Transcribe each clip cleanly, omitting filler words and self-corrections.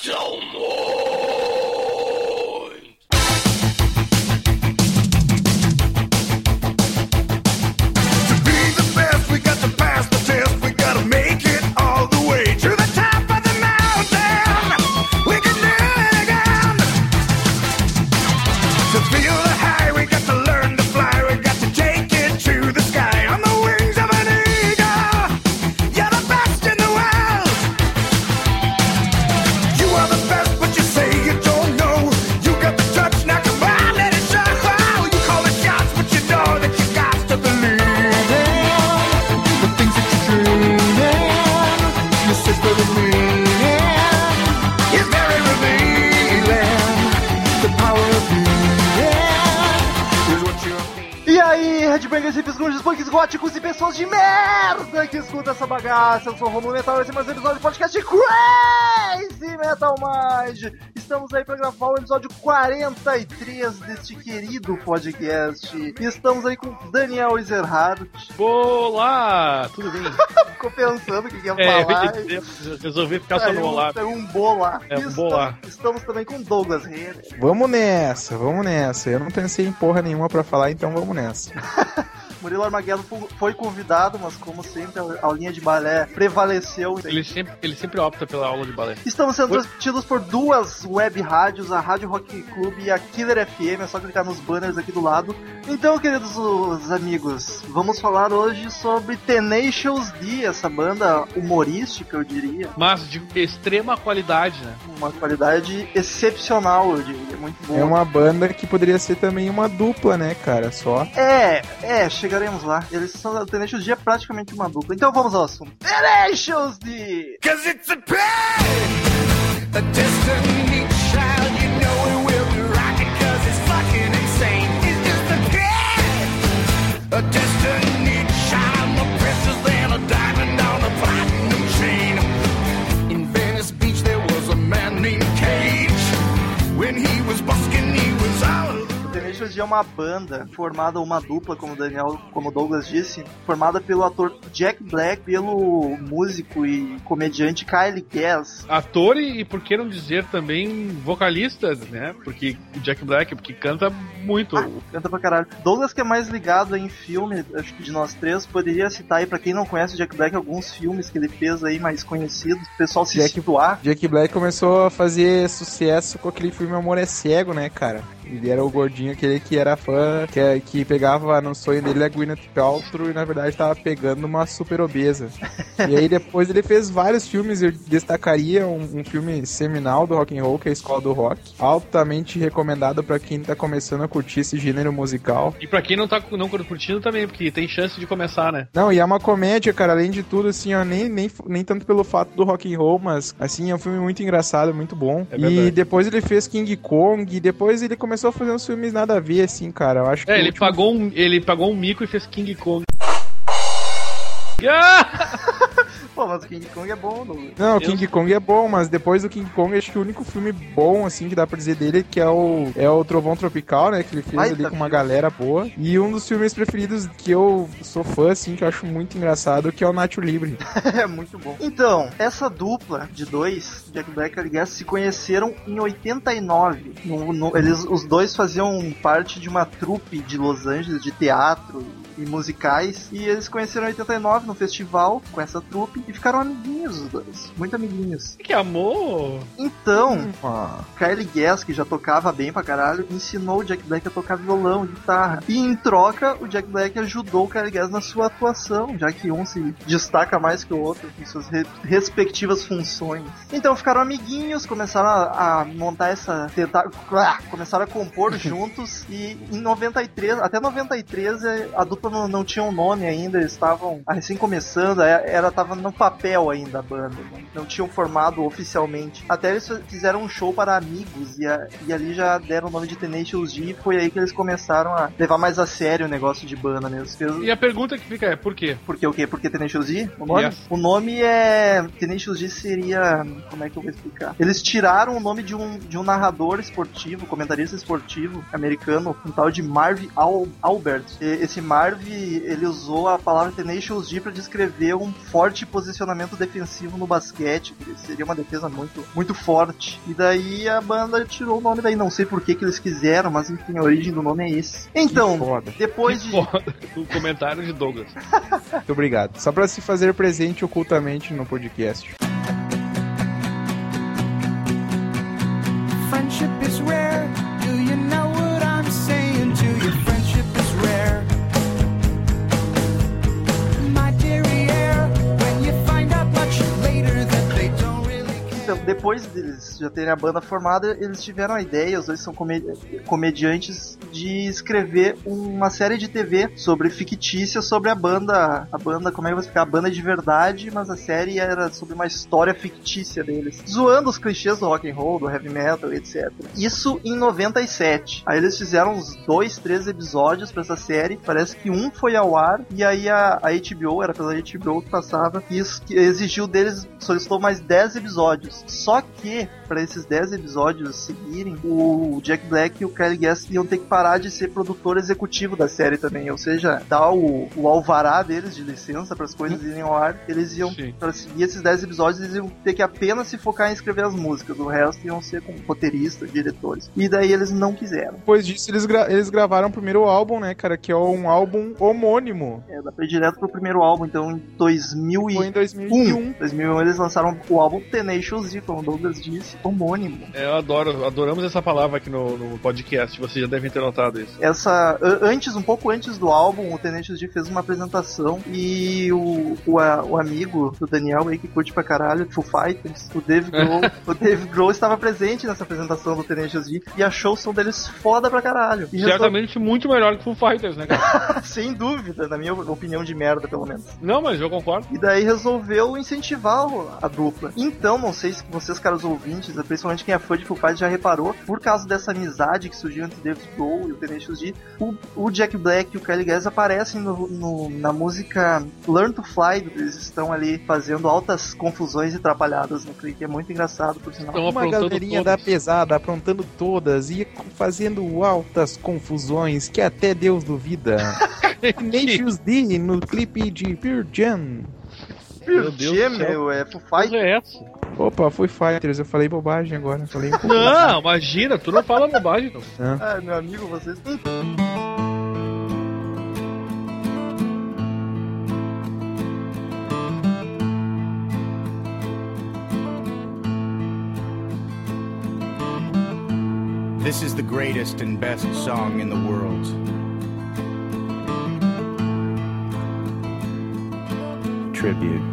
são muitos. Góticos e pessoas de merda que escutam essa bagaça. Eu sou o Romulo Metal e esse é mais um episódio do podcast Crazy Metal Mind. Estamos aí para gravar o episódio 43 deste querido podcast. E estamos aí com Daniel Ezerhard. Olá, tudo bem? Ficou pensando o que ia falar. Resolvi ficar só no olá. É um bolá. Bolá. Estamos também com Douglas Reis. Vamos nessa. Eu não pensei em porra nenhuma pra falar, então vamos nessa. Murilo Armageddon foi convidado, mas como sempre a aulinha de balé prevaleceu. Ele sempre opta pela aula de balé. Estamos sendo transmitidos por duas web rádios, a Rádio Rock Club e a Killer FM, é só clicar nos banners aqui do lado. Então, queridos amigos, vamos falar hoje sobre Tenacious D, essa banda humorística, eu diria. Mas de extrema qualidade, né? Uma qualidade excepcional, eu diria, muito boa. É uma banda que poderia ser também uma dupla, né, cara, só. Chegaremos lá. Eles são, Tenacious D é praticamente uma dupla. Então vamos ao assunto. Tenacious D! 'Cause it's a pain, a destiny child, you know it will be rocking 'cause it's fucking insane. It's just a pain, a destiny child, more precious than a diamond on a platinum chain. In Venice Beach there was a man named Cage. When he was busking, he was out. Tenacious D é uma banda formada, uma dupla, como o Douglas disse, formada pelo ator Jack Black, pelo músico e comediante Kyle Gass. Ator e por que não dizer também vocalista, né? Porque o Jack Black, porque canta muito. Canta pra caralho. Douglas, que é mais ligado em filme, acho que de nós três, poderia citar aí, pra quem não conhece o Jack Black, alguns filmes que ele fez aí mais conhecidos, o pessoal se situar. Jack Black começou a fazer sucesso com aquele filme Amor é Cego, né, cara? Ele era o gordinho, aquele que era fã, que pegava no sonho dele a Gwyneth Paltrow e na verdade tava pegando uma super obesa. E aí depois ele fez vários filmes, eu destacaria um filme seminal do rock and roll, que é a Escola do Rock, altamente recomendado pra quem tá começando a curtir esse gênero musical. E pra quem não tá curtindo também, porque tem chance de começar, né? Não, e é uma comédia, cara, além de tudo, assim, ó, nem tanto pelo fato do rock and roll, mas assim, é um filme muito engraçado, muito bom. E depois ele fez King Kong, e depois ele começou a fazer uns filmes nada a ver, assim, cara. Eu acho que ele pagou um mico e fez King Kong. Pô, mas o King Kong é bom, não? O King Kong é bom, mas depois do King Kong, acho que o único filme bom, assim, que dá pra dizer dele que é o Trovão Tropical, né? Que ele fez ali com uma galera boa. E um dos filmes preferidos que eu sou fã, assim, que eu acho muito engraçado, que é o Nacho Libre. É muito bom. Então, essa dupla de dois, Jack Black e Kyle Gass, se conheceram em 89. Os dois faziam parte de uma trupe de Los Angeles, de teatro e musicais, e eles se conheceram em 89 no festival com essa trupe e ficaram amiguinhos os dois, muito amiguinhos. Que amor! Então, Kyle Gass, que já tocava bem pra caralho, ensinou o Jack Black a tocar violão, guitarra, e em troca o Jack Black ajudou o Kyle Gass na sua atuação, já que um se destaca mais que o outro em suas respectivas funções. Então ficaram amiguinhos, começaram a montar começaram a compor juntos, e em 93, até 93 a dupla não tinha um nome ainda, eles estavam recém começando, tava no papel ainda a banda, não tinham formado oficialmente. Até eles fizeram um show para amigos e ali já deram o nome de Tenacious D, e foi aí que eles começaram a levar mais a sério o negócio de banda mesmo. E a pergunta que fica é, por quê? Por quê o quê? Por que Tenacious D? O nome? Yes. O nome é... Tenacious D seria... Como é que eu vou explicar? Eles tiraram o nome de um narrador esportivo, comentarista esportivo americano, um tal de Marv Albert. Esse Marv Harvey, ele usou a palavra Tenacious D para descrever um forte posicionamento defensivo no basquete, que seria uma defesa muito, muito forte. E daí a banda tirou o nome daí, não sei por que eles quiseram, mas enfim, a origem do nome é esse. Então, depois de... O comentário de Douglas. Muito obrigado. Só pra se fazer presente ocultamente no podcast. Friendship is rare. Do you know what I'm saying to you? Friendship is rare. My derriere, when you find out much later that they don't really care. Então, depois deles já terem a banda formada, eles tiveram a ideia, os dois são comediantes, de escrever uma série de TV fictícia sobre a banda, como é que eu vou explicar? A banda de verdade, mas a série era sobre uma história fictícia deles, zoando os clichês do rock and roll, do heavy metal, etc. Isso em 97. Aí eles fizeram uns 2, 3 episódios pra essa série, parece que um foi ao ar, e aí a HBO, era pela HBO que passava, e exigiu deles, solicitou mais 10 episódios. Só que, pra esses 10 episódios seguirem, o Jack Black e o Kyle Gass iam ter que parar de ser produtor executivo da série também, ou seja, dar o alvará deles de licença para as coisas irem ao ar. Eles iam, para seguir esses 10 episódios, eles iam ter que apenas se focar em escrever as músicas, o resto iam ser com roteiristas, diretores. E daí eles não quiseram. Depois disso, eles gravaram o primeiro álbum, né, cara, que é um álbum homônimo. Dá pra ir direto pro primeiro álbum, então em 2001. Foi em 2001. 2001 eles lançaram o álbum Tenacious D, como o Douglas disse, homônimo. Adoramos essa palavra aqui no podcast, vocês já devem ter notado isso. Um pouco antes do álbum, o Tenacious D fez uma apresentação e o amigo do Daniel aí, que curte pra caralho, Foo Fighters, o Dave Grohl estava presente nessa apresentação do Tenacious D e achou o som deles foda pra caralho. E certamente muito melhor que Foo Fighters, né, cara? Sem dúvida, na minha opinião de merda, pelo menos. Não, mas eu concordo. E daí resolveu incentivar a dupla. Então, não sei se vocês, caros ouvintes, principalmente quem é fã de Foo Fighters, já reparou, por causa dessa amizade que surgiu entre Dave Grohl e o Tenacious D, o Jack Black e o Kyle Gass aparecem na música Learn to Fly. Eles estão ali fazendo altas confusões e atrapalhadas no clipe, é muito engraçado, por sinal. Uma galerinha da pesada aprontando todas e fazendo altas confusões que até Deus duvida. Tenacious D no clipe de Pearl Jam. Pearl Jam, é Foo Fighters. É essa? Opa, Foo Fighters, eu falei bobagem agora. Não, imagina, tu não fala bobagem, não. Meu amigo, vocês... This is the greatest and best song in the world. Tribute.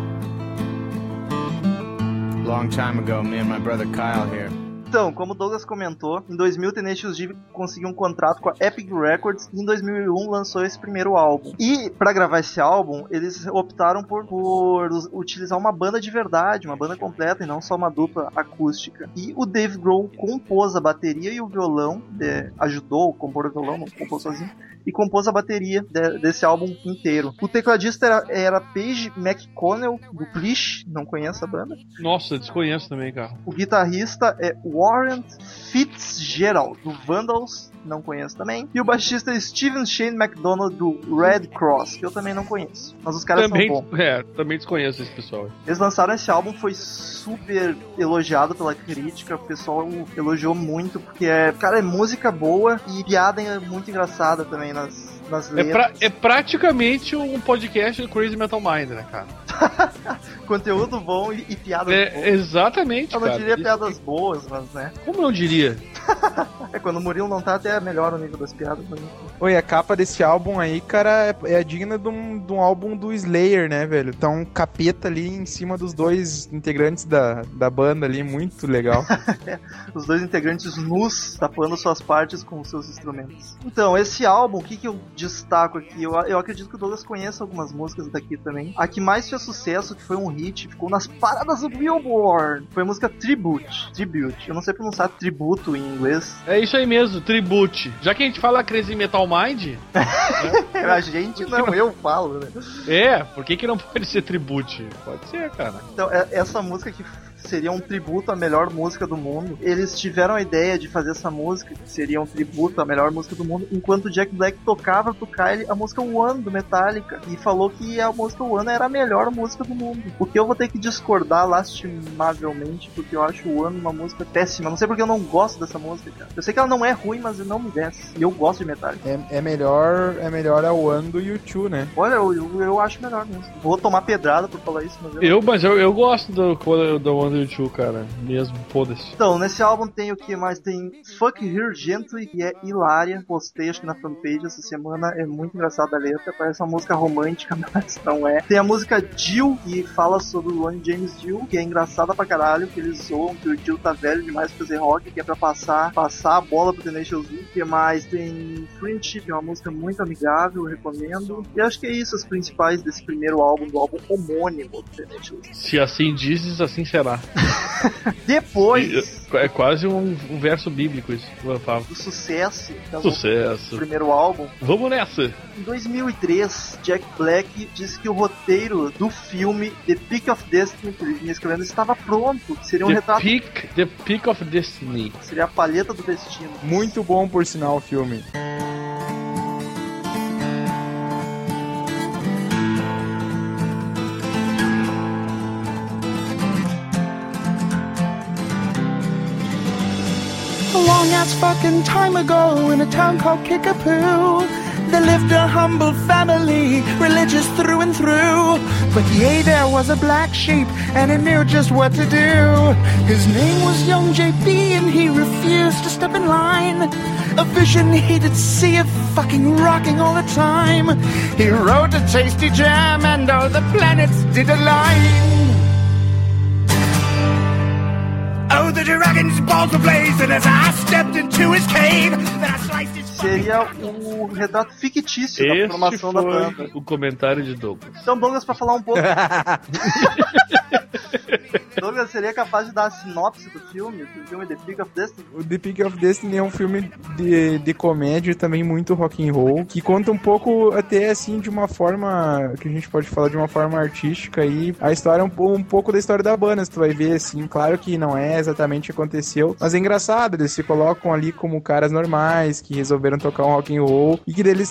Long time ago, me and my brother Kyle here. Então, como o Douglas comentou, em 2000 Tenacious D conseguiu um contrato com a Epic Records e em 2001 lançou esse primeiro álbum. E para gravar esse álbum, eles optaram por utilizar uma banda de verdade, uma banda completa e não só uma dupla acústica. E o Dave Grohl compôs a bateria e o violão, ajudou a compor o violão, não compôs sozinho, e compôs a bateria desse álbum inteiro. O tecladista era Paige McConnell, do Clish, não conhece a banda? Nossa, desconheço também, cara. O guitarrista é Warren Fitzgerald, do Vandals, não conheço também. E o baixista é Steven Shane McDonald, do Red Cross, que eu também não conheço. Mas os caras também, são bons. Também desconheço esse pessoal. Eles lançaram esse álbum, foi super elogiado pela crítica, o pessoal elogiou muito, porque é música boa e piada muito engraçada também nas letras. É praticamente um podcast do Crazy Metal Mind, né, cara? Conteúdo bom e piadas boas. Exatamente, eu não diria piadas boas, mas né. Como não diria? Quando o Murilo não tá, até melhor o nível das piadas. Mas... Oi, a capa desse álbum aí, cara, é digna de um álbum do Slayer, né, velho? Tá um capeta ali em cima dos dois integrantes da banda ali, muito legal. Os dois integrantes nus, tapando suas partes com os seus instrumentos. Então, esse álbum, o que eu destaco aqui? Eu acredito que o Douglas conheça algumas músicas daqui também. A que mais fez sucesso, que foi um hit, ficou nas paradas do Billboard, foi a música Tribute. Eu não sei pronunciar tributo em inglês. É isso aí mesmo, Tribute. Já que a gente fala Crazy Metal Mind... A gente não, eu falo, né? Por que não pode ser Tribute? Pode ser, cara. Então, essa música que seria um tributo à melhor música do mundo. Eles tiveram a ideia de fazer essa música, que seria um tributo à melhor música do mundo, enquanto o Jack Black tocava pro Kyle a música One do Metallica, e falou que a música One era a melhor música do mundo. O que eu vou ter que discordar lastimavelmente, porque eu acho One uma música péssima. Não sei porque eu não gosto dessa música, cara. Eu sei que ela não é ruim, mas não me desce. E eu gosto de Metallica. É melhor a One do U2, né? Olha, eu acho melhor mesmo. Vou tomar pedrada por falar isso, mas Eu gosto do One and Two, cara. Mesmo, foda-se. Então, nesse álbum tem o que mais? Tem Fuck Her Gently, que é hilária. Postei acho que na fanpage essa semana. É muito engraçada a letra. Parece uma música romântica, mas não é. Tem a música Jill, que fala sobre o Ronnie James Dio, que é engraçada pra caralho, que eles zoam que o Dio tá velho demais pra fazer rock, que é pra passar a bola pro Tenacious D. O que mais? Tem Friendship, é uma música muito amigável, eu recomendo. E acho que é isso, as principais desse primeiro álbum, do álbum homônimo do Tenacious D. Se assim dizes, assim será. Depois É quase um verso bíblico isso, eu falo. do sucesso Sucesso. do primeiro álbum, Vamos nessa. em 2003, Jack Black disse que o roteiro do filme The Peak of Destiny, que ele vinha escrevendo, estava pronto, que seria um retrato, The Peak of Destiny. seria a palheta do destino. Muito bom, por sinal, o filme. A long ass fucking time ago in a town called Kickapoo, there lived a humble family, religious through and through. But yea, there was a black sheep, and he knew just what to do. His name was young JB, and he refused to step in line. A vision he did see of fucking rocking all the time. He wrote a tasty jam, and all the planets did align. Oh, the dragon's balls were blazing as I stepped into his cave. Then I sliced his Seria o retrato fictício da Este formação da banda. foi o comentário de Douglas. Então, Douglas, pra falar um pouco. Douglas seria capaz de dar a sinopse do filme The Peak of Destiny? O The Peak of Destiny é um filme de comédia, também muito rock and roll, que conta um pouco, até assim, de uma forma que a gente pode falar de uma forma artística, e a história é um pouco da história da banda, se tu vai ver, assim, claro que não é exatamente o que aconteceu, mas é engraçado, eles se colocam ali como caras normais, que resolveram tocar um rock and roll, e que eles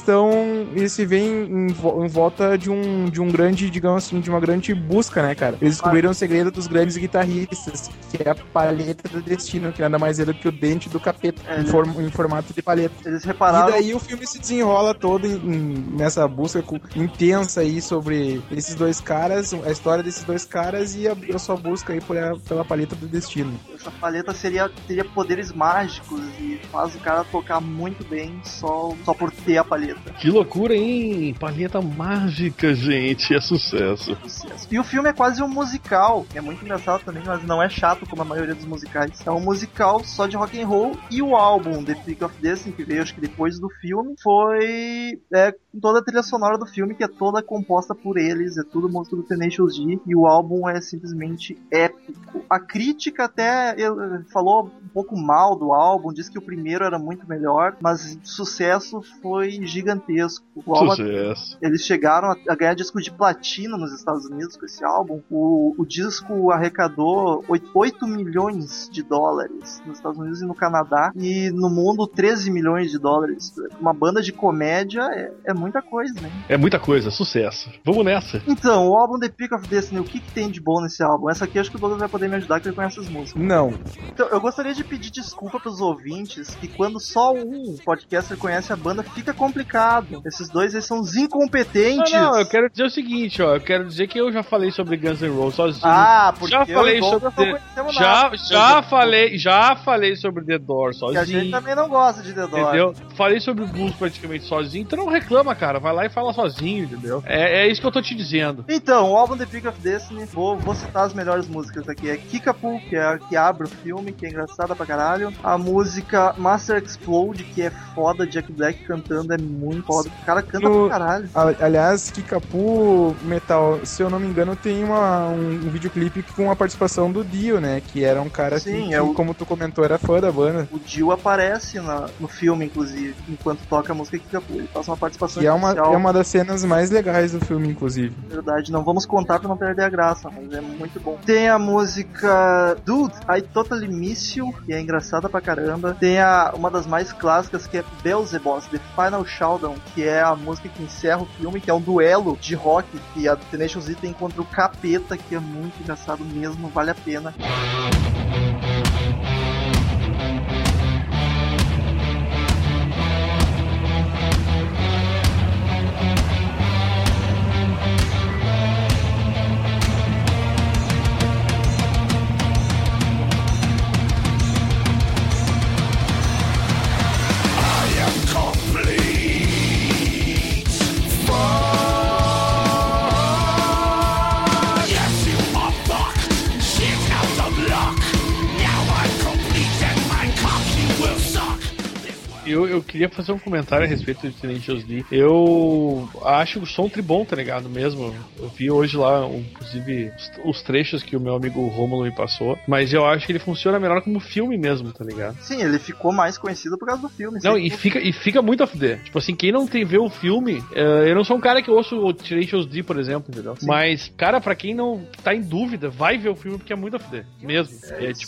se veem em volta de um grande, digamos assim, de uma grande busca, né, cara? Eles descobriram o segredo dos grandes guitarristas, que é a palheta do destino, que nada mais é do que o dente do capeta, em formato de palheta. Eles repararam. E daí o filme se desenrola todo nessa busca intensa aí sobre esses dois caras, a história desses dois caras e a sua busca aí pela palheta do destino. Essa palheta teria poderes mágicos e faz o cara tocar muito bem só por ter a palheta. Que loucura, hein? Palheta mágica, gente. É sucesso. E o filme é quase um musical. É muito engraçado também, mas não é chato como a maioria dos musicais. É um musical só de rock and roll. E o álbum The Peak of Destiny, que veio acho que depois do filme, foi toda a trilha sonora do filme, que é toda composta por eles. É tudo música do Tenacious D. E o álbum é simplesmente épico. A crítica até falou um pouco mal do álbum, disse que o primeiro era muito melhor, mas o sucesso foi gigantesco. O álbum, Sucesso. eles chegaram a ganhar disco de platina nos Estados Unidos com esse álbum. O disco arrecadou 8 milhões de dólares nos Estados Unidos e no Canadá, e no mundo 13 milhões de dólares. Uma banda de comédia é muita coisa, né? É muita coisa, sucesso. Vamos nessa. Então, o álbum The Peak of Destiny, o que tem de bom nesse álbum? Essa aqui acho que o Douglas vai poder me ajudar, que ele conhece as músicas. Não. Então, eu gostaria de pedir desculpa pros ouvintes, que quando só um podcaster conhece a banda, fica complicado. Esses dois, eles são os incompetentes. Não, eu quero dizer o seguinte, ó. Eu quero dizer que eu já falei sobre Guns N' Roses sozinho. Ah, porque já falei sobre já falei sobre The Doors Que a gente sozinho. também não gosta de The Doors. Entendeu? Falei sobre blues praticamente sozinho, então não reclama, cara. Vai lá e fala sozinho, entendeu? É isso que eu tô te dizendo. Então, o álbum The Peak of Destiny, vou citar as melhores músicas aqui. É Kickapoo, que é a que abre o filme, que é engraçada pra caralho. A música Master Explode, que é foda, Jack Black cantando, é muito foda. O cara canta pra caralho. Aliás, Kickapoo Metal, se eu não me engano, tem um um videoclipe com a participação do Dio, né? Que era um cara Sim, que, como tu comentou, era fã da banda. O Dio aparece no filme, inclusive, enquanto toca a música Kickapoo. Ele faz uma participação E especial. é uma das cenas mais legais do filme, inclusive. Verdade, não vamos contar pra não perder a graça, mas é muito bom. Tem a música Dude, I Totally Miss You, que é engraçada pra caramba. Tem uma das mais clássicas, que é Beelzebub, The Final Showdown, que é a música que encerra o filme, que é um duelo de rock que a Tenacious D tem contra o Capeta, que é muito engraçado mesmo, vale a pena. Eu queria fazer um comentário a respeito de Tenacious D. Eu acho o som tribom, tá ligado? Mesmo. Eu vi hoje lá, inclusive, os trechos que o meu amigo Rômulo me passou. Mas eu acho que ele funciona melhor como filme mesmo, tá ligado? Sim, ele ficou mais conhecido por causa do filme. Não, e fica muito a fuder. Tipo assim, quem não vê o filme... eu não sou um cara que ouço o Tenacious D, por exemplo, entendeu? Sim. Mas, cara, pra quem não tá em dúvida, vai ver o filme porque é muito a fuder. Mesmo.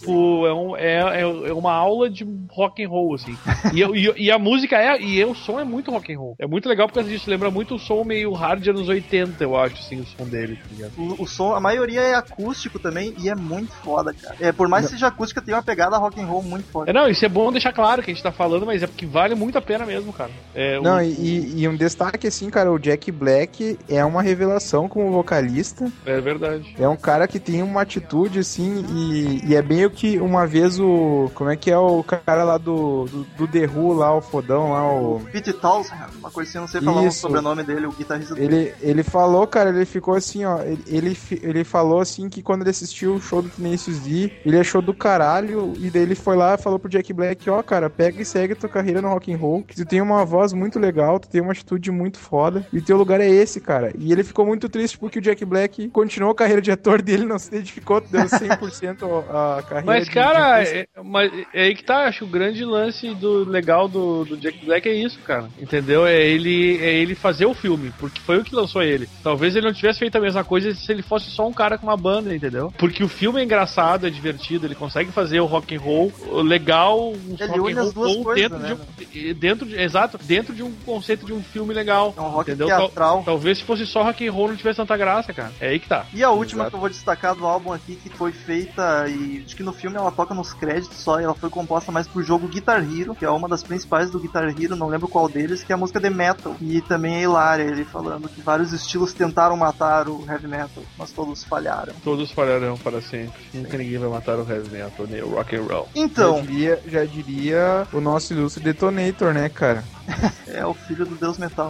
É uma aula de rock and roll, assim. E a música e o som é muito rock and roll. É muito legal por causa disso. Lembra muito o som meio hard de anos 80, eu acho, assim, o som dele, tá ligado? O som, a maioria é acústico também e é muito foda, cara. Por mais que seja acústica, tem uma pegada rock and roll muito foda. Não, isso é bom deixar claro que a gente tá falando, mas é porque vale muito a pena mesmo, cara. E um destaque, assim, cara, o Jack Black é uma revelação como vocalista. É verdade. É um cara que tem uma atitude, assim, e é bem o que uma vez como é que é o cara lá do The Who, lá, o fodão lá, o... Pete Townshend, uma coisa assim, não sei falar o sobrenome dele, o guitarrista dele. Ele falou, cara, ele ficou assim, ó, ele falou assim que quando ele assistiu o show do Tenacious D, ele achou do caralho, e daí ele foi lá e falou pro Jack Black, ó, cara, pega e segue tua carreira no rock and roll, que tu tem uma voz muito legal, tu tem uma atitude muito foda, e o teu lugar é esse, cara. E ele ficou muito triste porque o Jack Black continuou a carreira de ator dele, não se identificou, deu 100% a carreira. Mas, cara, mas é aí que tá, acho que o grande lance legal do Jack Black é isso, cara, entendeu? É ele fazer o filme, porque foi o que lançou ele. Talvez ele não tivesse feito a mesma coisa se ele fosse só um cara com uma banda, entendeu? Porque o filme é engraçado, é divertido, ele consegue fazer o rock and roll legal, ele une as duas coisas, dentro de um conceito de um filme legal, é um rock entendeu? Teatral. Talvez se fosse só rock and roll não tivesse tanta graça, cara. É aí que tá. E a última que eu vou destacar do álbum aqui, que foi feita, e acho que no filme ela toca nos créditos só, e ela foi composta mais pro jogo Guitar Hero, que é uma das principais do Guitar Hero, não lembro qual deles, que é a música The Metal. E também é hilária, ele falando que vários estilos tentaram matar o heavy metal, mas todos falharam. Todos falharão para sempre. Nunca ninguém vai matar o heavy metal, nem o rock and roll. Então, já diria o nosso ilustre Detonator, né, cara? É o filho do Deus Metal.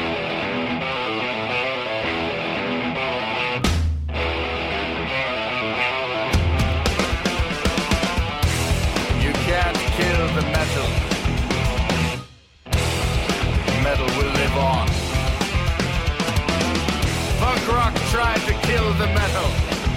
You can't kill the metal. Metal will live on. Punk rock tried to kill the metal,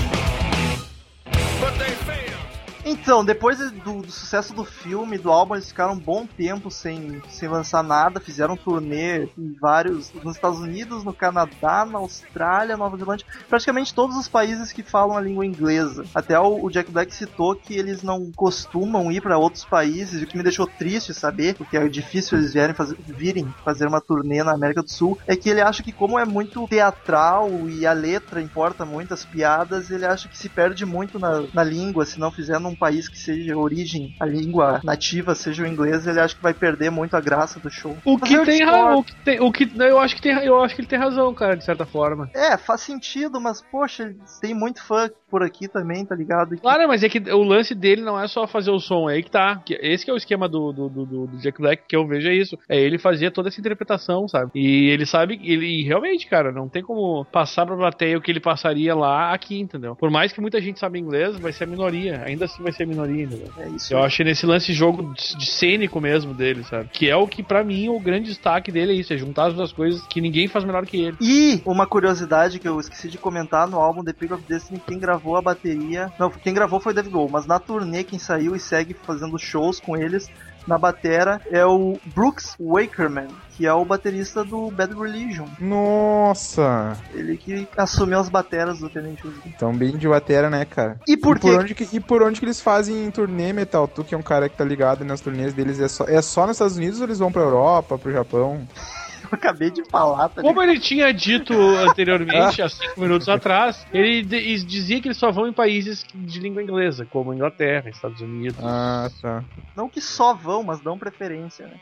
but they failed. Então, depois do sucesso do filme, do álbum, eles ficaram um bom tempo sem lançar nada, fizeram um turnê em vários, nos Estados Unidos, no Canadá, na Austrália, Nova Zelândia, praticamente todos os países que falam a língua inglesa. Até o Jack Black citou que eles não costumam ir para outros países, o que me deixou triste saber, porque é difícil eles virem fazer uma turnê na América do Sul, é que ele acha que como é muito teatral e a letra importa muito, as piadas, ele acha que se perde muito na língua, se não fizer num país que seja origem, a língua nativa seja o inglês, ele acha que vai perder muito a graça do show. Eu acho que ele tem razão, cara, de certa forma. Faz sentido, mas poxa, tem muito fã por aqui também, tá ligado? Claro, mas é que o lance dele não é só fazer o som, é aí que tá. Esse que é o esquema do Jack Black, que eu vejo é isso. É ele fazer toda essa interpretação, sabe? E ele sabe, ele realmente, cara, não tem como passar pra plateia o que ele passaria lá aqui, entendeu? Por mais que muita gente saiba inglês, vai ser a minoria. Ainda assim que vai ser a minoria, entendeu? É isso. Eu achei nesse lance jogo de cênico mesmo dele, sabe? Que é o que, pra mim, o grande destaque dele é isso, é juntar as duas coisas que ninguém faz melhor que ele. E uma curiosidade que eu esqueci de comentar no álbum The Peak of Destiny, quem gravou a bateria... Não, quem gravou foi o Dave Grohl, mas na turnê quem saiu e segue fazendo shows com eles na batera é o Brooks Wakerman, que é o baterista do Bad Religion. Nossa! Ele que assumiu as bateras do Tenente Uzi. Então bem de batera, né, cara? E por quê? E por onde que eles fazem turnê, Metal? Tu que é um cara que tá ligado nas turnês deles, é só nos Estados Unidos ou eles vão pra Europa, pro Japão? Eu acabei de falar, tá Como ele tinha dito anteriormente, há 5 minutos atrás, ele dizia que eles só vão em países de língua inglesa, como Inglaterra, Estados Unidos. Ah, tá. Não que só vão, mas dão preferência, né?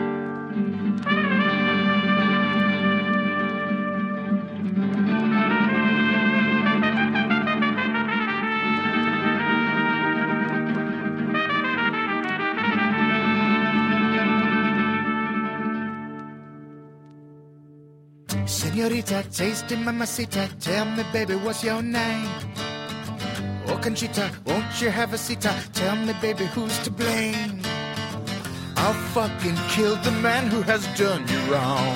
Señorita, tasty mamacita, tell me baby what's your name? Oh Conchita, won't you have a seat? Tell me baby who's to blame? I'll fucking kill the man who has done you wrong.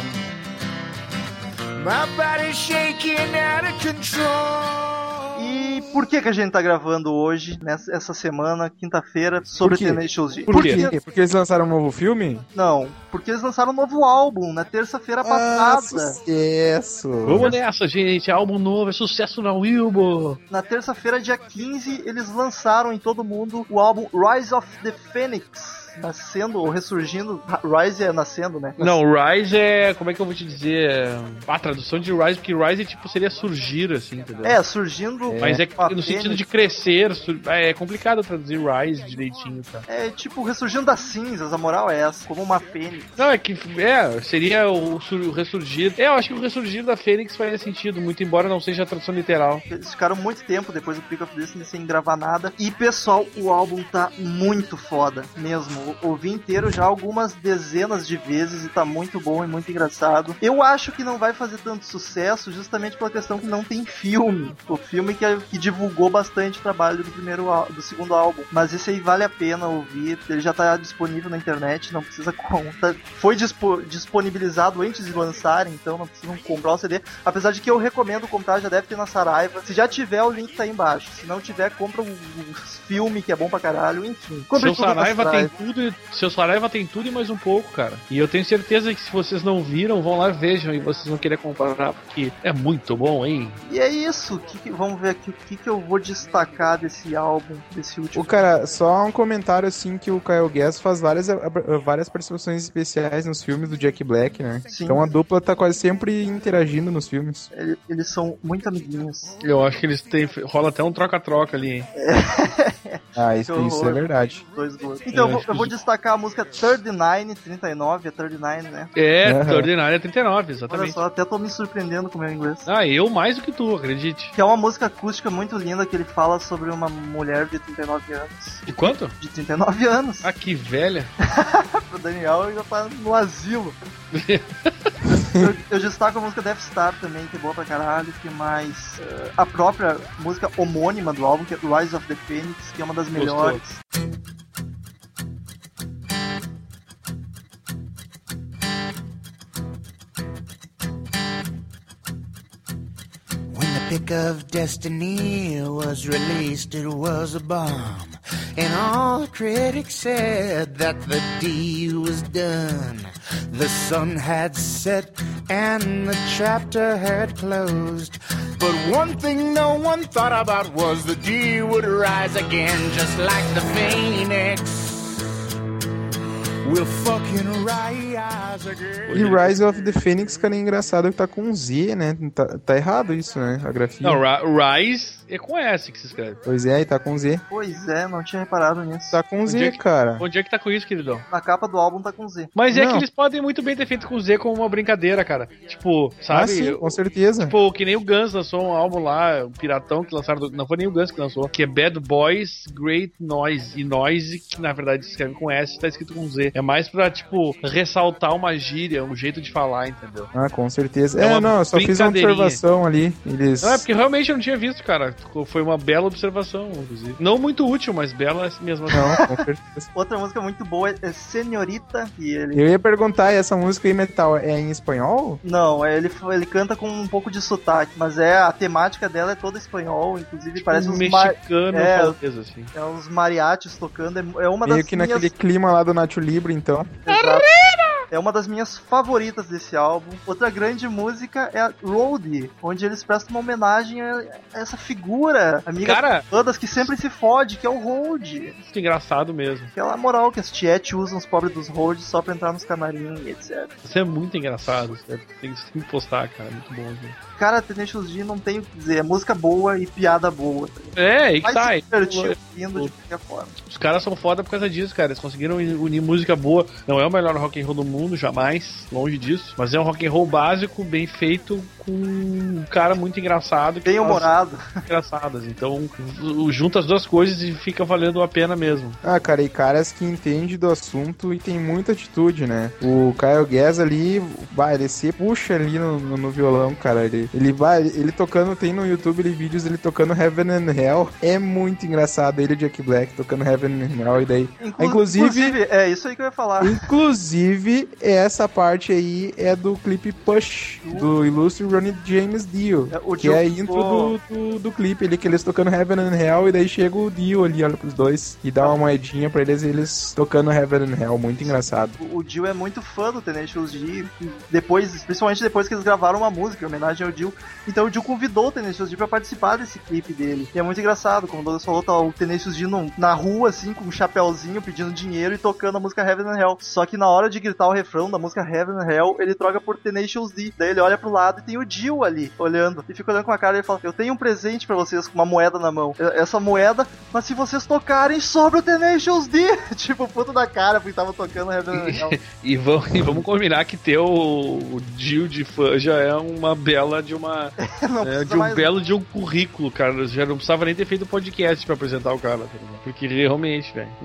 My body's shaking out of control. E por que a gente tá gravando hoje, essa semana, quinta-feira, sobre Tenacious D? Por quê? Porque eles lançaram um novo filme? Não, porque eles lançaram um novo álbum na terça-feira passada. Sucesso! Vamos nessa, gente, álbum novo, é sucesso na Wilbur. Na terça-feira, dia 15, eles lançaram em todo mundo o álbum Rise of the Phoenix. Nascendo ou ressurgindo. Rise é nascendo, né? Não, Rise é... Como é que eu vou te dizer? A tradução de Rise, porque Rise tipo, seria surgir, assim, entendeu? É, surgindo... Mas é no sentido de crescer. É complicado traduzir Rise direitinho, tá? É tipo ressurgindo das cinzas, a moral é essa. Como uma fênix. Não, é que... seria o ressurgir... eu acho que o ressurgir da Fênix faria sentido, muito embora não seja a tradução literal. Eles ficaram muito tempo depois do Peak of Destiny sem gravar nada. E, pessoal, o álbum tá muito foda, mesmo. Ouvi inteiro já algumas dezenas de vezes e tá muito bom e muito engraçado. Eu acho que não vai fazer tanto sucesso justamente pela questão que não tem filme. O filme que divulgou bastante o trabalho do segundo álbum. Mas esse aí vale a pena ouvir. Ele já tá disponível na internet, não precisa conta. Foi disponibilizado antes de lançarem, então não precisam comprar o CD. Apesar de que eu recomendo comprar, já deve ter na Saraiva. Se já tiver, o link tá aí embaixo. Se não tiver, compra o filme, que é bom pra caralho. Enfim, compre Seu Saraiva tem tudo. Seu Saraiva tem tudo e mais um pouco, cara. E eu tenho certeza que se vocês não viram, vão lá, vejam e vocês vão querer comparar, porque é muito bom, hein? E é isso. Vamos ver aqui o que eu vou destacar desse álbum, desse último. Cara, só um comentário assim que o Kyle Gass faz várias participações especiais nos filmes do Jack Black, né? Sim. Então a dupla tá quase sempre interagindo nos filmes. Eles são muito amiguinhos. Eu acho que eles têm... Rola até um troca-troca ali, hein? Ah, isso é verdade. Dois gols. Então eu vou destacar a música 39, é 39, né? É, 39 é 39, exatamente. Olha só, até tô me surpreendendo com o meu inglês. Ah, eu mais do que tu, acredite. Que é uma música acústica muito linda que ele fala sobre uma mulher de 39 anos. De quanto? De 39 anos. Ah, que velha. O Daniel ainda tá no asilo. Eu destaco a música Death Star também, que é boa pra caralho. Que mais? A própria música homônima do álbum, que é Rise of the Phoenix, que é uma das melhores. When the Pick of Destiny was released, it was a bomb. And all critics said that the D was done. The sun had set and the chapter had closed. But one thing no one thought about was the D would rise again, just like the Phoenix. We'll fucking rise again. E Rise of the Phoenix, cara, é engraçado que tá com Z, né? Tá errado isso, né? A grafia. Não, Rise é com S que se escreve. Pois é, e tá com Z. Pois é, não tinha reparado nisso. Tá com Z, cara. Onde é que tá com isso, queridão? Na capa do álbum tá com Z. Mas é Não. que eles podem muito bem ter feito com Z como uma brincadeira, cara. Tipo, sabe? Ah, sim, com certeza. Tipo, que nem o Guns lançou um álbum lá, o Piratão, que lançaram... Não foi nem o Guns que lançou. Que é Bad Boys, Great Noise. E Noise, que na verdade se escreve com S, tá escrito com Z. É mais pra, tipo, ressaltar uma gíria, um jeito de falar, entendeu? Ah, com certeza. É uma Não, eu só fiz uma observação ali. Eles... Não, é porque realmente eu não tinha visto, cara. Foi uma bela observação, inclusive. Não muito útil, mas bela mesmo. Não, com certeza. Outra música muito boa é Senhorita, e ele... Eu ia perguntar, essa música aí, Metal, é em espanhol? Não, ele canta com um pouco de sotaque, mas a temática dela é toda espanhol, inclusive Tipo parece uns mexicano, talvez, assim. É uns mariachis tocando, é uma Meio das que minhas... naquele clima lá do Nacho Libre, então. Exato. É uma das minhas favoritas desse álbum. Outra grande música é a Roadie, onde eles prestam uma homenagem a essa figura, amiga das bandas que sempre se fode, que é o Roadie. Muito engraçado mesmo. Aquela moral que as tiete usam os pobres dos Roadies só pra entrar nos camarim e etc. Isso é muito engraçado. Tem que postar, cara. Muito bom. Né? Cara, Tenacious D não tem o que dizer. É música boa e piada boa. É, e que tá. Se divertir ouvindo de qualquer forma. Os caras são foda por causa disso, cara. Eles conseguiram unir música boa. Não é o melhor rock and roll do mundo, jamais. Longe disso. Mas é um rock and roll básico, bem feito, com um cara muito engraçado. Bem humorado. Engraçadas. Então, junta as duas coisas e fica valendo a pena mesmo. Ah, cara, e caras que entendem do assunto e tem muita atitude, né? O Kyle Gass ali, ele se puxa ali no violão, cara. Ele tocando, tem no YouTube vídeos dele tocando Heaven and Hell. É muito engraçado. Ele e Jack Black tocando Heaven and Hell. E daí, inclusive, é isso aí que eu ia falar. Inclusive, essa parte aí é do clipe Push, do ilustre Ronnie James Dio, que é a intro do clipe ali, que eles tocando Heaven and Hell, e daí chega o Dio ali, olha pros dois, e dá uma moedinha pra eles tocando Heaven and Hell, muito engraçado. O Dio é muito fã do Tenacious D, principalmente depois que eles gravaram uma música em homenagem ao Dio, então o Dio convidou o Tenacious D pra participar desse clipe dele, e é muito engraçado, como o Douglas falou, tá o Tenacious D na rua, assim, com um chapéuzinho, pedindo dinheiro e tocando a música Heaven and Hell, só que na hora de gritar o refrão da música Heaven and Hell, ele troca por Tenacious D, daí ele olha pro lado e tem o Dio ali, olhando, e fica olhando com a cara e ele fala, eu tenho um presente pra vocês, com uma moeda na mão, essa moeda, mas se vocês tocarem, sobra o Tenacious D, tipo, puto da cara, porque tava tocando Heaven and Hell. E vamos combinar que ter o Dio de fã já é uma bela de uma... de um currículo, cara, já não precisava nem ter feito podcast pra apresentar o cara, porque realmente, velho,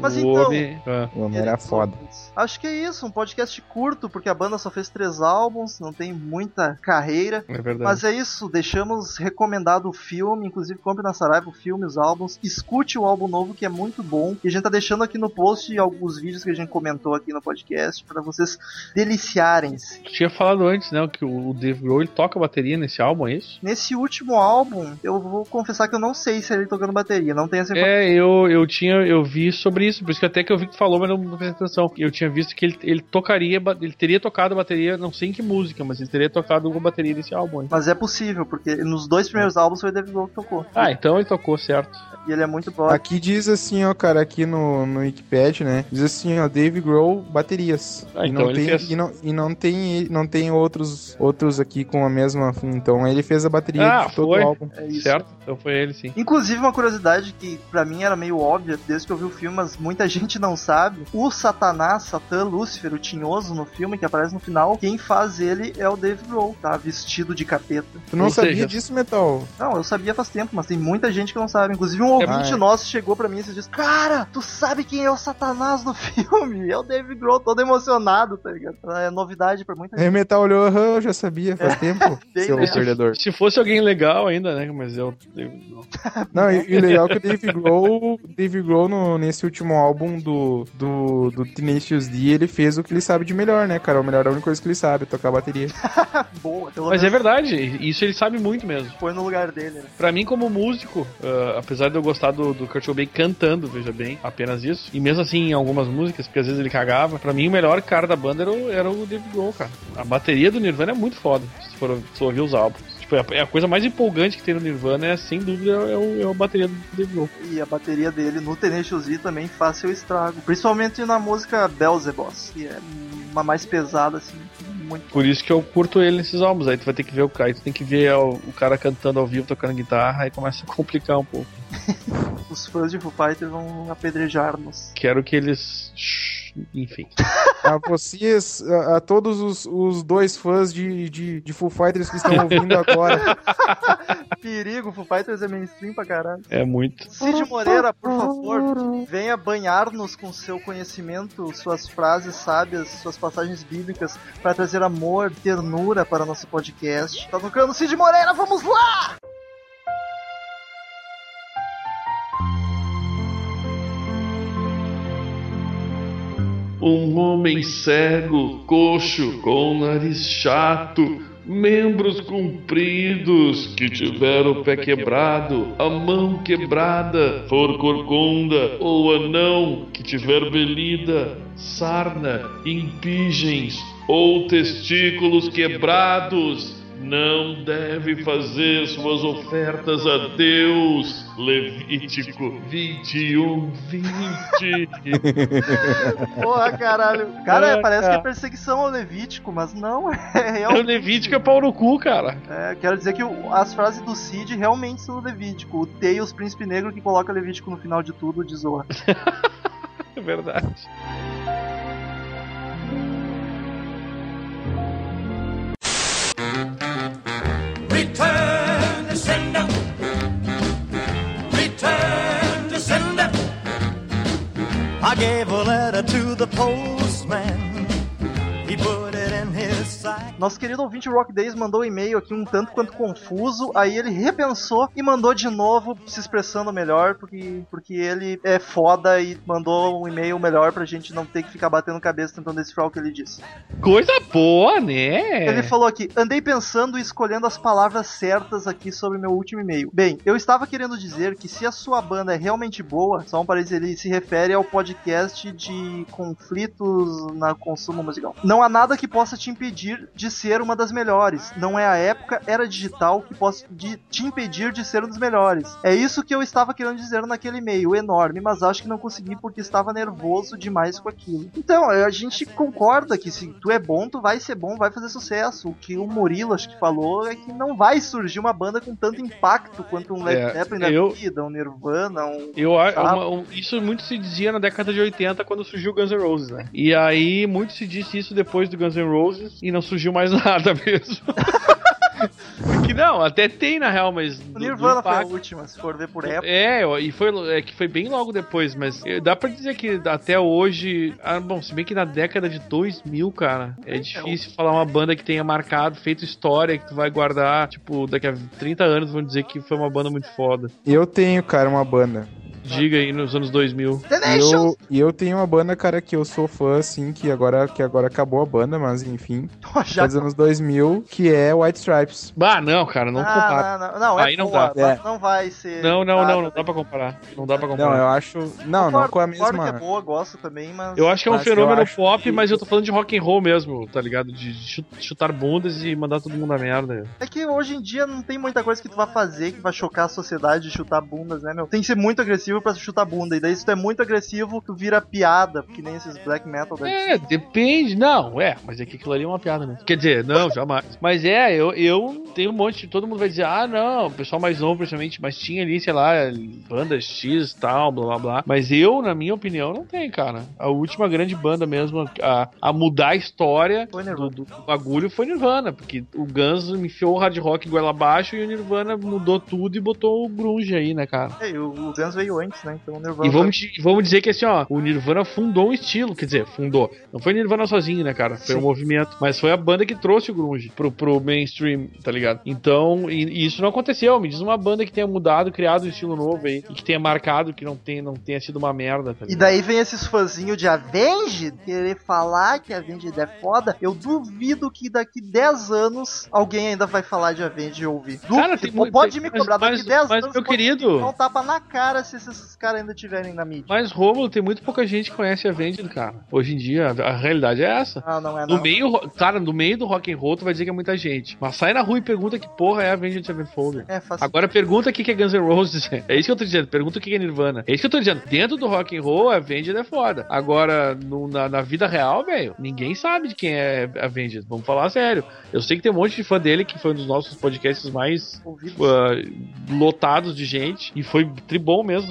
o homem era foda. Acho que é isso, um podcast curto, porque a banda só fez 3 álbuns, não tem muita carreira. É verdade. Mas é isso, deixamos recomendado o filme, inclusive compre na Saraiva o filme, os álbuns, escute o álbum novo que é muito bom, e a gente tá deixando aqui no post alguns vídeos que a gente comentou aqui no podcast, pra vocês deliciarem-se. Tu tinha falado antes, né, que o Dave Grohl toca bateria nesse álbum, é isso? Nesse último álbum, eu vou confessar que eu não sei se ele tocando bateria, não tenho essa informação. Eu vi sobre isso, por isso que até que eu vi que tu falou, mas não prestei atenção. Eu tinha visto que ele tocaria, ele teria tocado bateria, não sei em que música, mas ele teria tocado com bateria nesse álbum. Hein? Mas é possível, porque nos 2 primeiros álbuns foi o Dave Grohl que tocou. Ah, então ele tocou, certo. E ele é muito bom. Aqui diz assim, ó, cara, aqui no Wikipedia, né? Diz assim, ó, Dave Grohl baterias. Então ele fez. E não tem outros aqui com a mesma, então ele fez a bateria de todo o álbum. É isso. Certo, então foi ele, sim. Inclusive uma curiosidade que pra mim era meio óbvia desde que eu vi o filme, mas muita gente não sabe. O Satanás, Satã, Lúcifer, o tinhoso no filme que aparece no final, quem faz ele é o Dave Grohl, tá? Vestido de capeta. Tu não sabia disso, Metal? Não, eu sabia faz tempo, mas tem muita gente que não sabe. Inclusive um ouvinte nosso chegou pra mim e disse, cara, tu sabe quem é o Satanás no filme? É o Dave Grohl, todo emocionado, tá ligado? É novidade pra muita gente. Aí o Metal olhou, eu já sabia faz tempo, seu perdedor. Se fosse alguém legal ainda, né? Mas eu... Não, e o legal é que o Dave Grohl nesse último álbum do Tenacious D, ele fez o que ele sabe de melhor, né, cara? O melhor é a única coisa que ele sabe, tocar bateria. Boa, mas é verdade, isso ele sabe muito mesmo. Foi no lugar dele, né? Pra mim, como músico, apesar de eu gostar do Kurt Cobain cantando, veja bem, apenas isso, e mesmo assim em algumas músicas, porque às vezes ele cagava, pra mim o melhor cara da banda era o Dave Grohl, cara. A bateria do Nirvana é muito foda, se for ouvir os álbuns. É a coisa mais empolgante que tem no Nirvana, sem dúvida, é a bateria do Dave Grohl. E a bateria dele no Tenacious D também faz seu estrago. Principalmente na música Beelzebub, que é uma mais pesada, assim. Muito. Por isso que eu curto ele nesses álbuns. Aí tu vai ter que ver o cara, tu tem que ver o cara cantando ao vivo, tocando guitarra, aí começa a complicar um pouco. Os fãs de Foo Fighters vão apedrejar-nos. Quero que eles enfim. A vocês, a todos os dois fãs de Foo Fighters que estão ouvindo agora. Perigo, Foo Fighters é mainstream pra caralho. É muito. Cid Moreira, por favor, venha banhar-nos com seu conhecimento, suas frases sábias, suas passagens bíblicas, para trazer amor, ternura para nosso podcast. Tá tocando Cid Moreira, vamos lá! Um homem cego, coxo, com nariz chato, membros compridos, que tiver o pé quebrado, a mão quebrada, for corcunda, ou anão, que tiver belida, sarna, impigens, ou testículos quebrados, não deve fazer suas ofertas a Deus. Levítico 21:20. Porra, caralho. Cara, parece que é perseguição ao Levítico, mas não, é real. O Levítico é pau no cu, cara. Quero dizer que as frases do Cid realmente são do Levítico. O Tails, príncipe negro, que coloca Levítico no final de tudo, de Zorra. É verdade. Return to sender. Return to sender. I gave a letter to the postman. He put it in his sack. Nosso querido ouvinte Rock Days mandou um e-mail aqui um tanto quanto confuso, aí ele repensou e mandou de novo, se expressando melhor, porque ele é foda e mandou um e-mail melhor pra gente não ter que ficar batendo cabeça tentando decifrar o que ele disse. Coisa boa, né? Ele falou aqui: andei pensando e escolhendo as palavras certas aqui sobre meu último e-mail. Bem, eu estava querendo dizer que se a sua banda é realmente boa, só um parênteses, ele se refere ao podcast de conflitos na consumo musical. Não há nada que possa te impedir de ser uma das melhores. Não é a época, era digital que possa te impedir de ser um dos melhores. É isso que eu estava querendo dizer naquele e-mail enorme, mas acho que não consegui porque estava nervoso demais com aquilo. Então, a gente concorda que se tu é bom, tu vai ser bom, vai fazer sucesso. O que o Murilo acho que falou é que não vai surgir uma banda com tanto impacto quanto um Led Zeppelin da vida, um Nirvana, isso muito se dizia na década de 80 quando surgiu Guns N' Roses, né? E aí muito se disse isso depois do Guns N' Roses e não surgiu mais nada mesmo. Porque não, até tem na real, mas o Nirvana foi a última, se for ver por época. Que foi bem logo depois, mas dá pra dizer que até hoje, bom, se bem que na década de 2000, cara, é difícil falar uma banda que tenha marcado, feito história, que tu vai guardar, tipo, daqui a 30 anos vão dizer que foi uma banda muito foda. Eu tenho, cara, uma banda. Diga aí, nos anos 2000. E eu tenho uma banda, cara, que eu sou fã, assim, que agora acabou a banda, mas enfim. Dos anos 2000, que é White Stripes. Bah, não, cara, não compara. Não, aí não dá. Não vai ser. Não dá pra comparar. Não dá pra comparar. Não, eu acho. Não com a mesma. Que é boa, gosto também, mas. Eu acho que é um fenômeno pop, mas eu tô falando de rock and roll mesmo, tá ligado? De chutar bundas e mandar todo mundo a merda. É que hoje em dia não tem muita coisa que tu vai fazer que vai chocar a sociedade de chutar bundas, né, meu? Tem que ser muito agressivo pra chutar bunda, e daí se tu é muito agressivo, tu vira piada, que nem esses black metal daí. Depende, mas é que aquilo ali é uma piada, né? Quer dizer, não, jamais. Mas eu tenho um monte, todo mundo vai dizer, não, o pessoal mais novo, principalmente, mas tinha ali, sei lá, banda X e tal, blá blá blá. Mas eu, na minha opinião, não tem, cara. A última grande banda mesmo a mudar a história do bagulho foi Nirvana, porque o Guns enfiou o hard rock goela abaixo e o Nirvana mudou tudo e botou o grunge aí, né, cara? O Guns veio antes, né? Então o Nirvana. E vamos dizer que assim, o Nirvana fundou um estilo, quer dizer, fundou. Não foi Nirvana sozinho, né, cara? Foi um movimento, mas foi a banda que trouxe o grunge pro mainstream, tá ligado? Então, e isso não aconteceu. Me diz uma banda que tenha mudado, criado um estilo novo aí, e que tenha marcado, que não tenha sido uma merda, tá ligado? E daí vem esses fãzinhos de Avenged querer falar que Avenged é foda. Eu duvido que daqui 10 anos alguém ainda vai falar de Avenged e ouvir. Cara, pode me cobrar, daqui 10 anos meu querido, dar um tapa na cara se esses caras ainda estiverem na mídia. Mas, Rômulo, tem muito pouca gente que conhece Avenged, cara. Hoje em dia, a realidade é essa. Não é no meio do rock and roll, tu vai dizer que é muita gente. Mas sai na rua e pergunta que porra é Avenged Sevenfold. Agora pergunta o que é Guns N' Roses. É isso que eu tô dizendo. Pergunta o que é Nirvana. É isso que eu tô dizendo. Dentro do rock and roll, Avenged é foda. Agora, na vida real, velho, ninguém sabe de quem é Avenged. Vamos falar sério. Eu sei que tem um monte de fã dele, que foi um dos nossos podcasts mais lotados de gente. E foi tribom mesmo.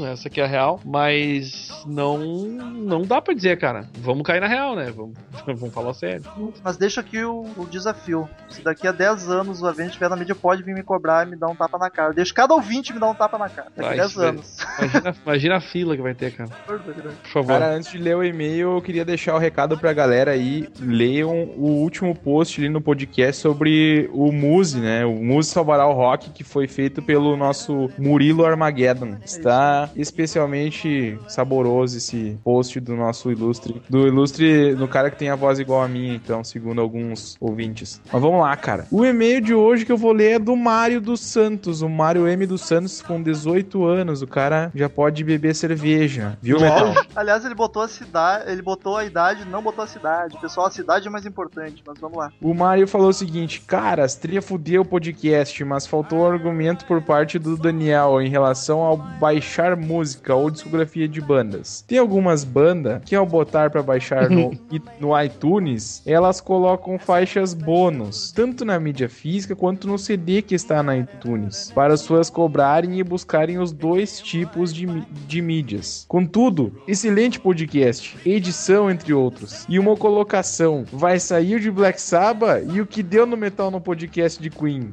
essa que é a real, mas não dá pra dizer, cara. Vamos cair na real, né? Vamos falar sério. Mas deixa aqui o desafio. Se daqui a 10 anos o Avenged estiver na mídia, pode vir me cobrar e me dar um tapa na cara. Deixa cada ouvinte me dar um tapa na cara. Daqui a 10 anos. Imagina a fila que vai ter, cara. Por favor. Cara, antes de ler o e-mail, eu queria deixar o recado pra galera aí. Leiam o último post ali no podcast sobre o Muse, né? O Muse Salvará o Rock, que foi feito pelo nosso Murilo Armageddon. Está especialmente saboroso esse post do nosso ilustre. Do cara que tem a voz igual a minha, então, segundo alguns ouvintes. Mas vamos lá, cara. O e-mail de hoje que eu vou ler é do Mário dos Santos. O Mário M. dos Santos, com 18 anos. O cara já pode beber cerveja. Viu, Metal? Aliás, ele botou a cidade, ele botou a idade, não botou a cidade. Pessoal, a cidade é mais importante, mas vamos lá. O Mário falou o seguinte: caras, tria fuder o podcast, mas faltou um argumento por parte do Daniel em relação ao baixar música ou discografia de bandas. Tem algumas bandas que ao botar pra baixar no iTunes, elas colocam faixas bônus, tanto na mídia física quanto no CD que está na iTunes, para as pessoas cobrarem e buscarem os dois tipos de mídias. Contudo, excelente podcast, edição entre outros, e uma colocação: vai sair de Black Sabbath e o que deu no metal no podcast de Queen.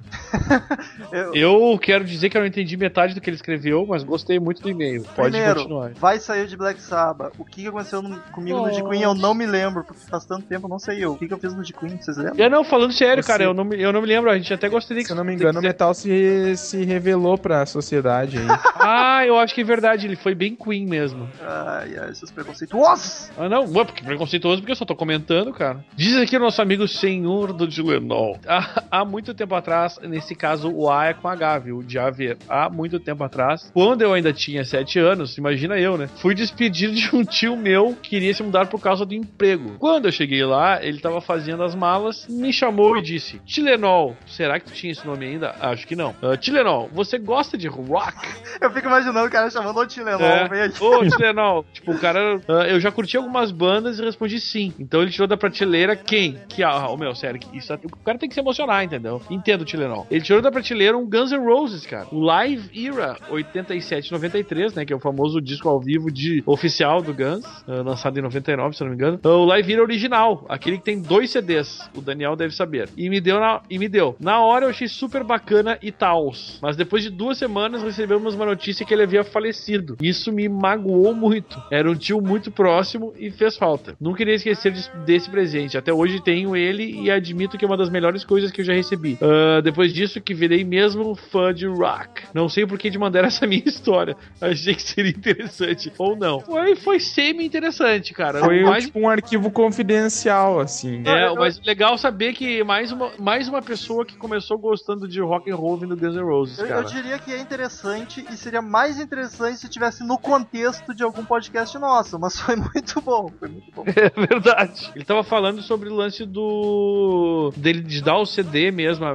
Eu quero dizer que eu não entendi metade do que ele escreveu, mas gostei muito do e-mail. Pode Primeiro, continuar. Vai sair de Black Sabbath. O que aconteceu comigo no de Queen eu não me lembro, porque faz tanto tempo eu não sei eu. O que eu fiz no de Queen, vocês lembram? Não, falando sério, cara, eu não me lembro. A gente até gostaria que... Se eu não me engano, o metal se revelou pra sociedade aí. Eu acho que é verdade, ele foi bem Queen mesmo. Ai, esses preconceituosos! Não, porque preconceituoso, porque eu só tô comentando, cara. Diz aqui o nosso amigo Senhor do Dilenol. Há muito tempo atrás, nesse caso o A é com H, viu? De haver. Há muito tempo atrás, quando eu ainda tinha 7 anos, imagina eu, né? Fui despedido de um tio meu que queria se mudar por causa do emprego. Quando eu cheguei lá, ele tava fazendo as malas, me chamou e disse: Tilenol, será que tu tinha esse nome ainda? Acho que não. Tilenol, você gosta de rock? Eu fico imaginando o cara chamando o Tilenol. Ô, Tilenol. Tipo, o cara... eu já curti algumas bandas e respondi sim. Então ele tirou da prateleira quem? Sério, o cara tem que se emocionar, entendeu? Entendo o Tilenol. Ele tirou da prateleira um Guns N' Roses, cara. O Live Era 87-93, né? Que é o famoso disco ao vivo oficial do Guns, lançado em 99, se eu não me engano. O Live Era original, aquele que tem 2 CDs. O Daniel deve saber. E me deu. Na hora eu achei super bacana e tals. Mas depois de 2 semanas recebemos uma notícia que ele havia falecido. Isso me magoou muito. Era um tio muito próximo e fez falta. Não queria esquecer desse presente. Até hoje tenho ele e admito que é uma das melhores coisas que eu já recebi. Depois disso que virei mesmo fã de rock. Não sei por que de mandar essa minha história. Achei que seria interessante. Ou não. Foi semi-interessante, cara. Foi tipo um arquivo confidencial, assim. Mas legal saber que mais uma pessoa que começou gostando de rock and roll vindo Guns N' Roses, cara. Eu diria que é interessante e seria mais interessante se tivesse no contexto de algum podcast nosso, mas foi muito bom. É verdade. Ele tava falando sobre o lance dele de dar o CD mesmo,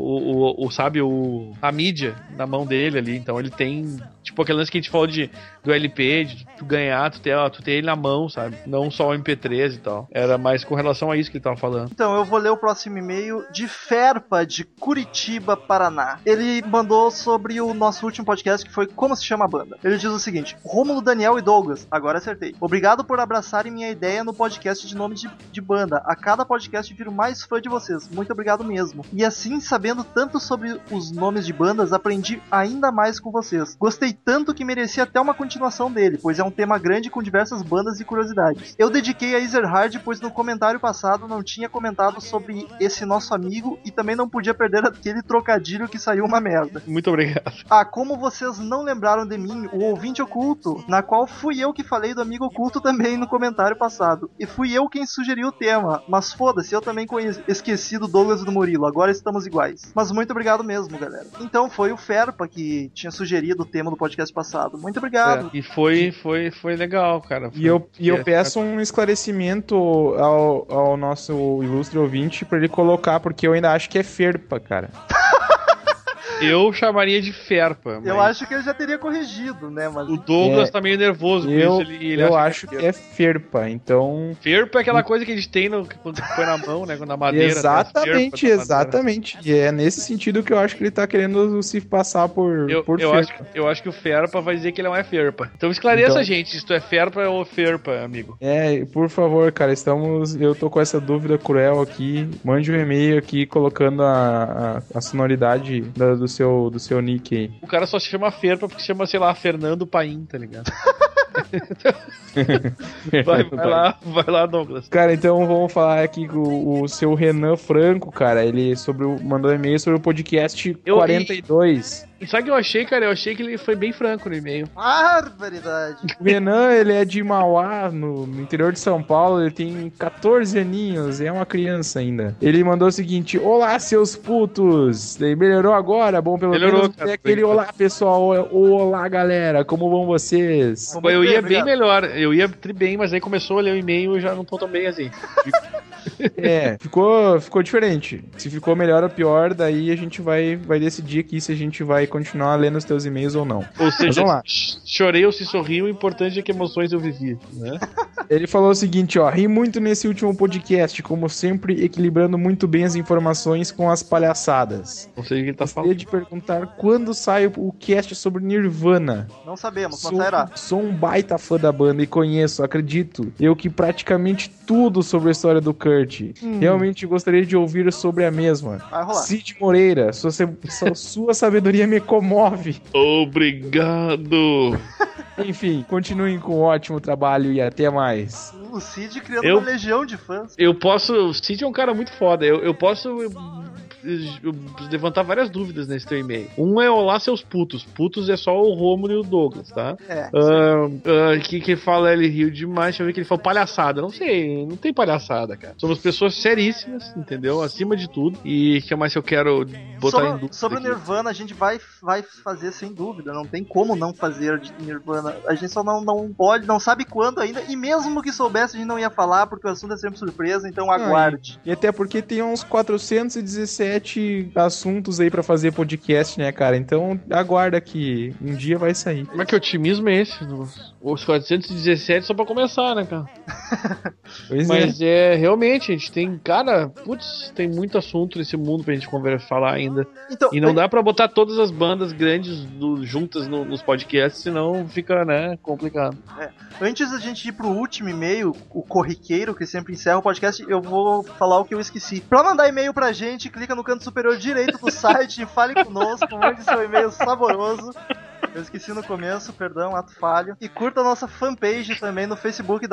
a mídia na mão dele ali. Então ele tem, tipo, aquele lance que a gente falou do LP, de tu ganhar, tu ter ele na mão, sabe? Não só o MP3 e tal. Era mais com relação a isso que ele tava falando. Então, eu vou ler o próximo e-mail de Ferpa, de Curitiba, Paraná. Ele mandou sobre o nosso último podcast, que foi Como se chama a banda. Ele diz o seguinte: Rômulo, Daniel e Douglas, agora acertei. Obrigado por abraçarem minha ideia no podcast de nome de banda. A cada podcast viro mais fã de vocês. Muito obrigado mesmo. E assim, sabendo tanto sobre os nomes de bandas, aprendi ainda mais com vocês. Gostei tanto que merecia até uma continuação dele, pois é um tema grande com diversas bandas e curiosidades. Eu dediquei a Ezerhard, pois no comentário passado não tinha comentado sobre esse nosso amigo e também não podia perder aquele trocadilho que saiu uma merda. Muito obrigado. Como vocês não lembraram de mim, o ouvinte oculto, na qual fui eu que falei do amigo oculto também no comentário passado. E fui eu quem sugeriu o tema, mas foda-se, eu também esqueci do Douglas e do Murilo, agora estamos iguais. Mas muito obrigado mesmo, galera. Então foi o Ferpa que tinha sugerido o tema do podcast passado. Muito obrigado. E foi legal, cara. E eu peço um esclarecimento ao nosso ilustre ouvinte pra ele colocar, porque eu ainda acho que é Ferpa, cara. Eu chamaria de Ferpa. Eu acho que ele já teria corrigido, né? Mas... O Douglas tá meio nervoso com isso. Eu acho que é Ferpa, então... Ferpa é aquela coisa que a gente tem quando põe na mão, né? Na madeira. Exatamente, exatamente. E é nesse sentido que eu acho que ele tá querendo se passar por Ferpa. Eu acho que o Ferpa vai dizer que ele não é Ferpa. Então esclareça, gente, se tu é Ferpa ou Ferpa, amigo. Por favor, cara, eu tô com essa dúvida cruel aqui. Mande um e-mail aqui colocando a sonoridade do seu nick aí. O cara só se chama Ferpa porque chama, sei lá, Fernando Paim, tá ligado? vai lá, Douglas. Cara, então vamos falar aqui com o seu Renan Franco, cara. Ele mandou um e-mail sobre o podcast 42. E sabe o que eu achei, cara? Eu achei que ele foi bem franco no e-mail. Barbaridade! O Renan, ele é de Mauá, no interior de São Paulo. Ele tem 14 aninhos, é uma criança ainda. Ele mandou o seguinte: olá, seus putos! Daí melhorou agora? Bom, pelo menos é aquele olá, pessoal. Olá, galera, como vão vocês? Eu ia bem melhor, eu ia bem, mas aí começou a ler o e-mail e já não tô tão bem assim. Ficou diferente. Se ficou melhor ou pior, daí a gente vai decidir aqui se a gente vai continuar lendo os teus e-mails ou não. Ou seja, chorei ou se sorri, o importante é que emoções eu vivi, né? Ele falou o seguinte, ri muito nesse último podcast, como sempre, equilibrando muito bem as informações com as palhaçadas. Não sei o que ele tá falando. Gostaria de perguntar quando sai o cast sobre Nirvana. Não sabemos, mas sairá. Sou um baita fã da banda e conheço, acredito, eu que praticamente tudo sobre a história do Kurt. Realmente gostaria de ouvir sobre a mesma. Vai rolar. Cid Moreira, sua sabedoria me comove. Obrigado. Enfim, continuem com um ótimo trabalho e até mais. O Cid criando uma legião de fãs. O Cid é um cara muito foda. Eu posso levantar várias dúvidas nesse teu e-mail. Um é olá, seus putos. Putos é só o Rômulo e o Douglas, tá? Que fala, ele riu demais. Deixa eu ver que ele falou palhaçada. Não sei, não tem palhaçada, cara. Somos pessoas seríssimas, entendeu? Acima de tudo. E o que mais eu quero botar em dúvida? Sobre o Nirvana, a gente vai fazer sem dúvida. Não tem como não fazer de Nirvana. A gente só não pode, não sabe quando ainda. E mesmo que soubesse, a gente não ia falar, porque o assunto é sempre surpresa, então aguarde. E até porque tem uns 417 assuntos aí pra fazer podcast, né, cara? Então aguarda que um dia vai sair. Como é que otimismo é esse? Os 417 só pra começar, né, cara? Mas realmente, a gente tem, cara, tem muito assunto nesse mundo pra gente falar ainda. Então, e não dá pra botar todas as bandas grandes juntas nos podcasts, senão fica, né, complicado. Antes da gente ir pro último e-mail, o corriqueiro, que sempre encerra o podcast, eu vou falar o que eu esqueci. Pra mandar e-mail pra gente, clica no canto superior direito do site e fale conosco, mande seu e-mail saboroso. Eu esqueci no começo, perdão, ato falho. E curta a nossa fanpage também no Facebook,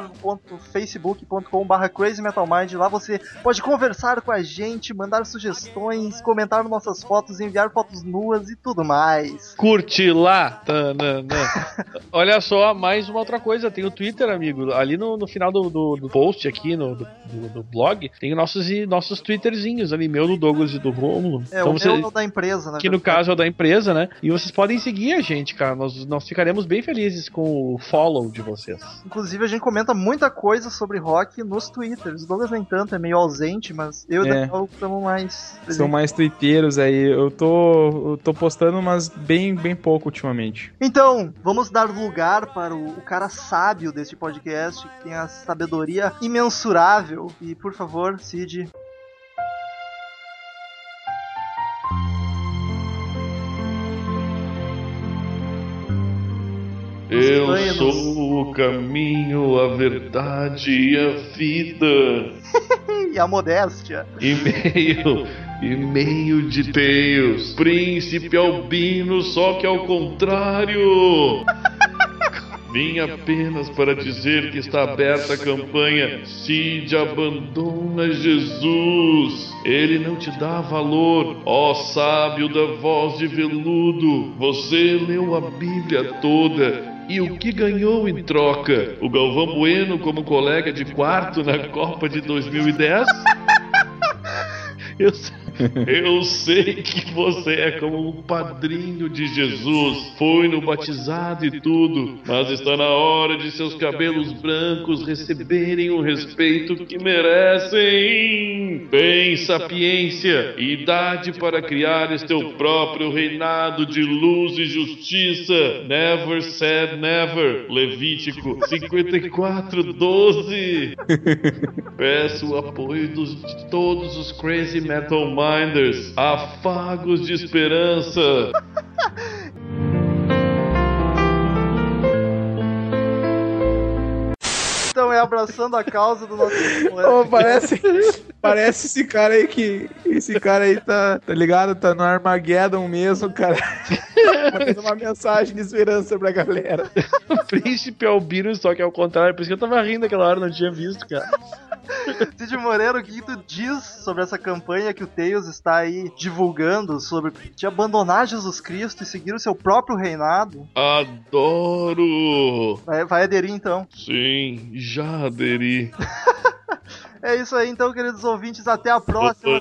www.facebook.com/crazymetalmind. Lá você pode conversar com a gente, mandar sugestões, comentar nossas fotos, enviar fotos nuas e tudo mais. Curte lá! Olha só, mais uma outra coisa, tem o Twitter, amigo. Ali no final do post aqui, do blog, tem nossos Twitterzinhos ali, meu, do Douglas e do Rômulo. Então, o meu é o da empresa, né? Que no caso é o da empresa, né? E vocês podem seguir a gente, cara. Nós ficaremos bem felizes com o follow de vocês. Inclusive, a gente comenta muita coisa sobre rock nos Twitters. O Douglas nem tanto, é meio ausente, mas eu e o Daniel estamos mais... São mais twitteiros aí. Eu tô postando, mas bem pouco ultimamente. Então, vamos dar lugar para o cara sábio deste podcast, que tem a sabedoria imensurável. E, por favor, Cid... Eu sou o caminho, a verdade e a vida. E a modéstia. E meio de Deus, príncipe albino, só que ao contrário. Vim apenas para dizer que está aberta a campanha Cid abandona Jesus. Ele não te dá valor, ó sábio da voz de veludo. Você leu a Bíblia toda. E o que ganhou em troca? O Galvão Bueno como colega de quarto na Copa de 2010? Eu sei que você é como um padrinho de Jesus, foi no batizado e tudo, mas está na hora de seus cabelos brancos receberem o respeito que merecem. Tem sapiência e idade para criar teu próprio reinado de luz e justiça. Never said never. Levítico 54:12. Peço o apoio de todos os Crazy Metal Minders. Afagos de esperança. Então é abraçando a causa do nosso... Ô, parece esse cara aí que... Esse cara aí tá ligado? Tá no Armageddon mesmo, cara. Mandando uma mensagem de esperança pra galera. O Príncipe Albino, só que é o contrário. Por isso que eu tava rindo aquela hora, não tinha visto, cara. Cid Moreira, o que tu diz sobre essa campanha que o Tails está aí divulgando sobre de abandonar Jesus Cristo e seguir o seu próprio reinado? Adoro! Vai aderir então. Sim, já aderi. É isso aí então, queridos ouvintes, até a próxima.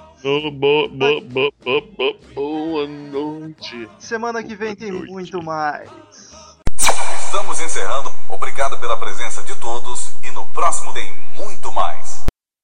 Boa noite. Semana que vem tem muito mais. Estamos encerrando. Obrigado pela presença de todos e no próximo tem muito mais.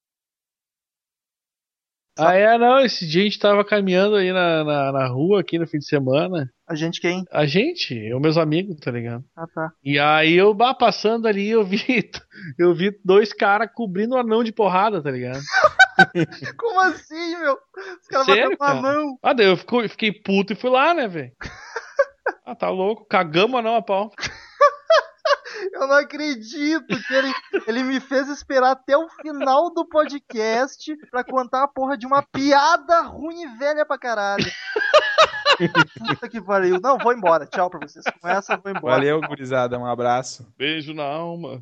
Não, esse dia a gente tava caminhando aí na rua aqui no fim de semana. A gente quem? A gente, eu meus amigos, tá ligado? Ah, tá. E aí eu passando ali, eu vi 2 caras cobrindo o anão de porrada, tá ligado? Como assim, meu? Os caras Sério, bateram cara? a mão. Daí eu fiquei puto e fui lá, né, velho? Tá louco, cagamos o anão a pau. Eu não acredito que ele me fez esperar até o final do podcast pra contar a porra de uma piada ruim e velha pra caralho. Puta que pariu. Não, vou embora. Tchau pra vocês. Com essa, eu vou embora. Valeu, gurizada. Um abraço. Beijo na alma.